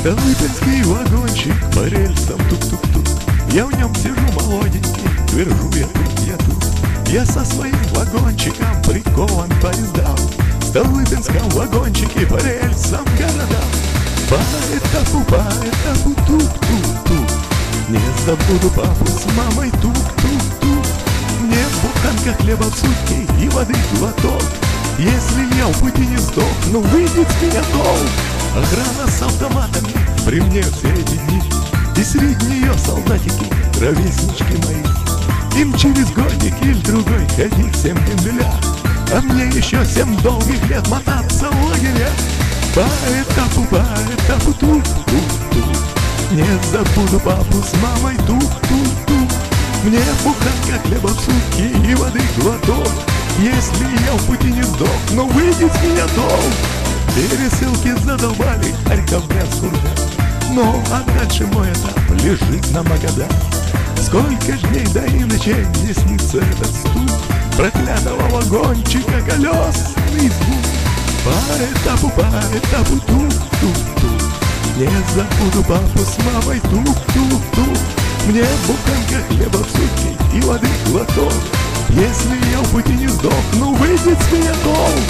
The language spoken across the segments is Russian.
Столыпинский вагончик по рельсам тук-тук-тук. Я в нем сижу молоденький, твержу я тут. Я со своим вагончиком прикован к поездам. В Столыпинском вагончике по рельсам городам. По этапу тук-тук-тук. Не забуду папу с мамой тук-тук-тук. Мне буханка хлеба в сутки и воды глоток. Если я в пути не сдохну, выйдет с меня толк. Охрана с автоматами при мне все эти дни. И среди нее солдатики, ровеснички мои. Им через годик или другой ходить 7 дембелях, а мне еще 7 долгих лет мотаться в лагеря. По этапу тук-тук-тук. Не забуду папу с мамой тук-тук-тук. Мне буханка хлеба в сутки и воды глоток. Если я в пути не сдохну, выйдет с меня толк. Пересылки задолбали, Харьков, Брянск, Курган. Ну, а дальше мой этап лежит на Магадан. Сколько ж дней, да и ночей мне снится этот стук проклятого вагончика, колесный звук. По этапу тук-тук-тук. Не забуду папу с мамой тук-тук-тук. Мне буханка хлеба в сутки и воды глоток. Если я в пути не сдохну, выйдет с меня толк.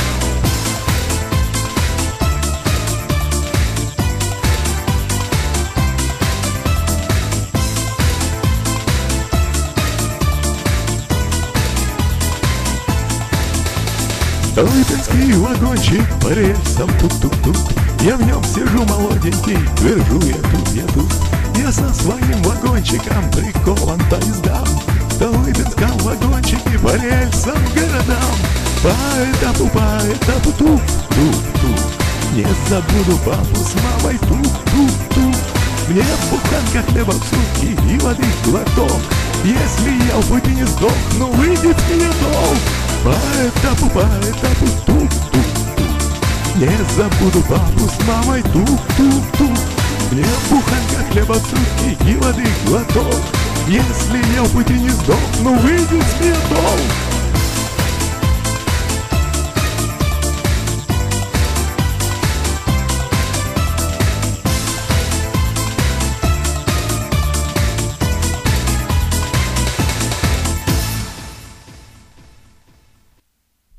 Столыпинский вагончик по рельсам тук-тук-тук. Я в нем сижу молоденький, твержу я тут. Я со своим вагончиком прикован к поездам. В Столыпинском вагончике по рельсам городам. По этапу тук-тук-тук. Не забуду папу с мамой тук-тук-тук. Мне буханка хлеба в сутки и воды глоток. Если я в пути не сдохну, выйдет с меня толк. По этапу тук-тук-тук. Не забуду папу с мамой тук-тук-тук. Мне буханка хлеба в сутки и воды глоток. Если я в пути не сдохну, выйдет с меня толк.